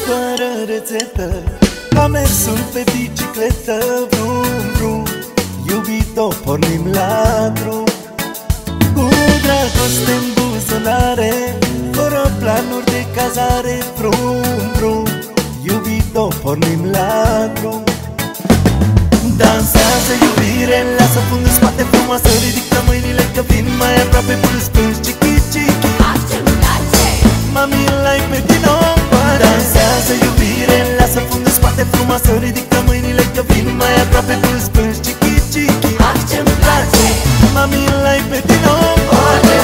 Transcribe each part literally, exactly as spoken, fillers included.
fără rețetă, am mers pe bicicletă, vrum, vrum, iubito, pornim la drum. Cu dragoste în buzunare, fără planuri de cazare, vrum, vrum, iubito, pornim la drum. Dansează iubire, lasă fundul în spate frumoasă, ridică mâinile că vin mai aproape, plâns, plâns, chichi, chichi. Mami, l-ai pe din ombă. Dansează iubire, lasă fundul în spate frumoasă, ridică mâinile că vin mai aproape, plâns, plâns, chichi, chichi. Ah, ce-mi place. Mami, l-ai pe din ombă.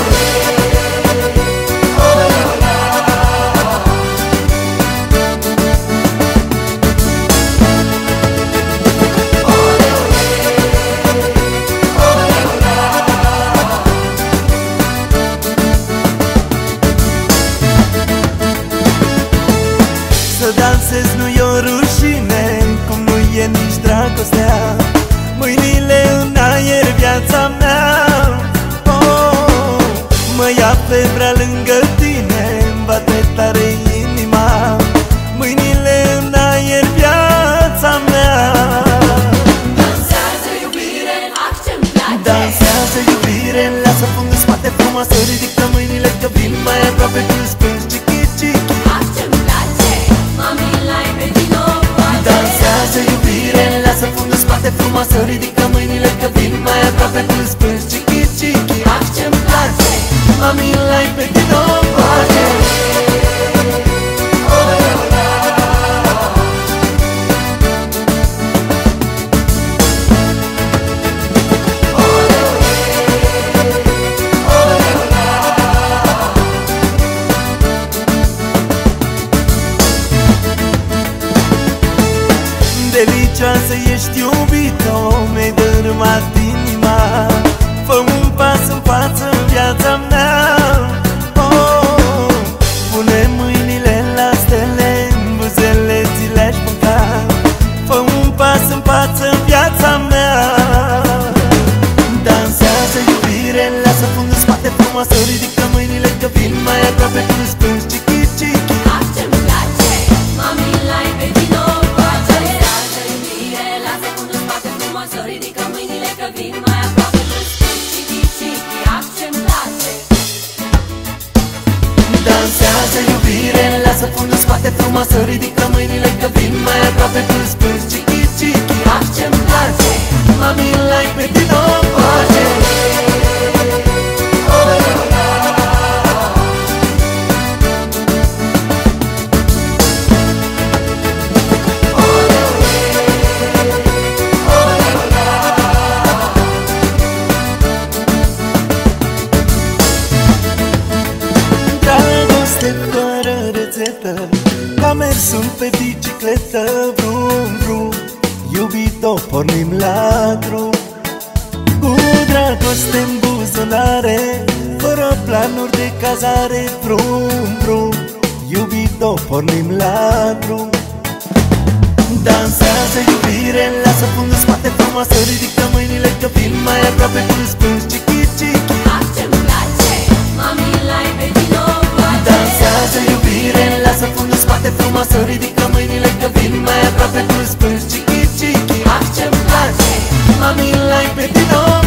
Să dansezi nu-i o rușine, cum nu e nici dragostea. Mâinile în aer, viața mea, oh, mă ia febra lângă tine, îmi bate tare inima. Mâinile în aer, viața mea. Dansează iubire, ah, ce-mi place. Dansează iubire, lasă fundul în spate frumoasă, ridică mâinile că vin mai aproape, plâns, plâns, chichi, chichi. Ah, ce-mi place. Mami, l-ai pe din ombă. Dansează iubire, lasă fundul în spate frumoasă, ridică mâinile că vin mai aproape, plâns, plâns, chichi, chichi. Ah, ce-mi place. Mami, l-ai pe din ombă. Delicioasă ești, iubito, mi-ai dărâmat inima. Fă un pas în față în viața mea, oh, pune mâinile la stele, în buzele ți le-aș mânca. Fă un pas în față în viața mea. Dansează iubire, lasă fundul în spate frumoasă, ridică mâinile că vin mai aproape, plâns, plâns, chichi, chichi. Ah, ce-mi place. Mami, l-ai pe din ombă. Dansează iubire, lasă fundul în spate frumoasă, ridică mâinile că vin mai aproape, plâns, plâns, chichi, chichi. Ah, ce-mi place. Dansează iubire, lasă fundul în spate frumoasă, ridică mâinile că vin mai aproape, plâns, plâns, chichi, chichi. Ah, ce-mi place. Mami, l-ai pe din ombă. Dragoste fără rețetă, am mers pe bicicletă, vrum, vrum, iubito, pornim la drum. Cu dragoste în buzunare, fără planuri de cazare, vrum, vrum, iubito, pornim la drum. Dansează iubire, lasă fundul în spate frumoasă, ridică mâinile că vin mai aproape, plâns, plâns, chichi, chichi. Ah, ce-mi place. Mami, l-ai pe din ombă. Dansează iubire, lasă fundul în spate frumoasă, ridică mâinile că vin mai aproape, plâns, plâns, chichi, chichi. Ah, ce-mi place. Mami, l-ai pe din ombă.